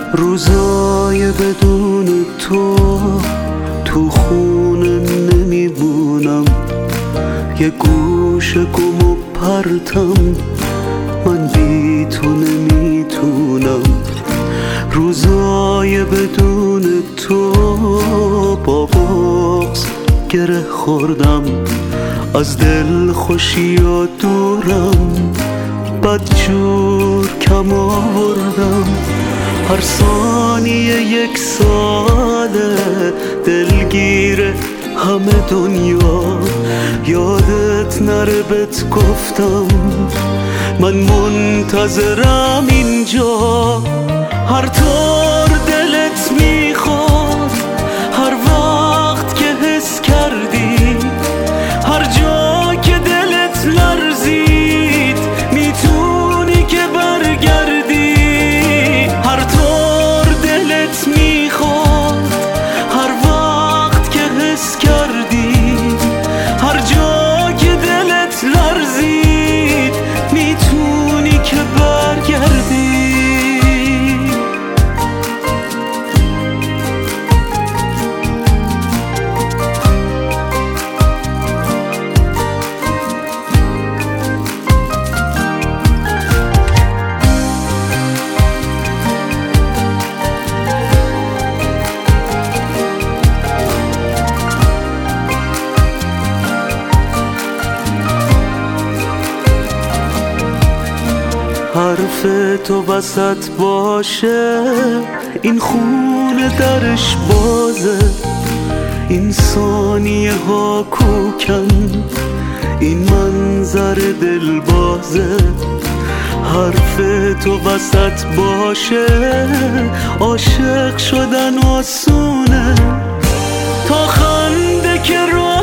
روزای بدون تو خونه نمیمونم، یه گوشه گم و پرتم، من بی تو نمیتونم. روزای بدون تو با بغض گره خوردم، از دل خوشی و دورم، بدجور کم آوردم. هر ثانیه یک ساله دلگیر همه دنیا، یادت نره بهت گفتم من منتظرم اینجا. هر طور دلت میخواد، هر وقت که حس کردی، هر جا که دلت لرزید، میتونی که برگردی. هر طور دلت میخواد، هر وقت که حس کردی، هر جا که دلت لرزید، میتونی که برگردی. حرف تو وسط باشه، این خونه درش بازه، این ثانیه ها کوکن، این منظر دل بازه. حرف تو وسط باشه، عاشق شدن آسونه، تا خنده که رو